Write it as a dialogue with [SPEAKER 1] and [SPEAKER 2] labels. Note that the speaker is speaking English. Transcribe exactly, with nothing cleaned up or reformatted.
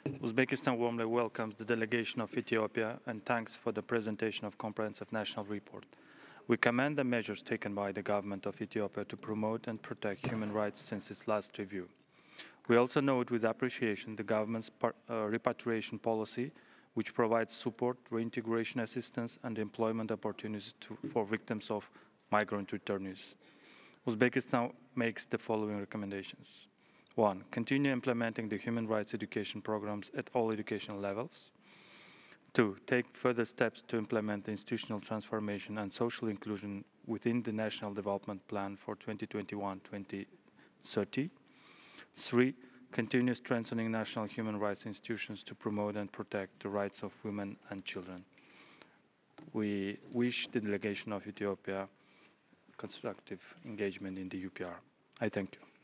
[SPEAKER 1] Uzbekistan warmly welcomes the delegation of Ethiopia and thanks for the presentation of comprehensive national report. We commend the measures taken by the government of Ethiopia to promote and protect human rights since its last review. We also note with appreciation the government's uh, repatriation policy, which provides support, reintegration assistance, and employment opportunities to, for victims of migrant returnees. Uzbekistan makes the following recommendations. One, continue implementing the human rights education programs at all educational levels. Two, take further steps to implement the institutional transformation and social inclusion within the National Development Plan for twenty twenty-one to twenty thirty. Three, continue strengthening national human rights institutions to promote and protect the rights of women and children. We wish the delegation of Ethiopia constructive engagement in the U P R. I thank you.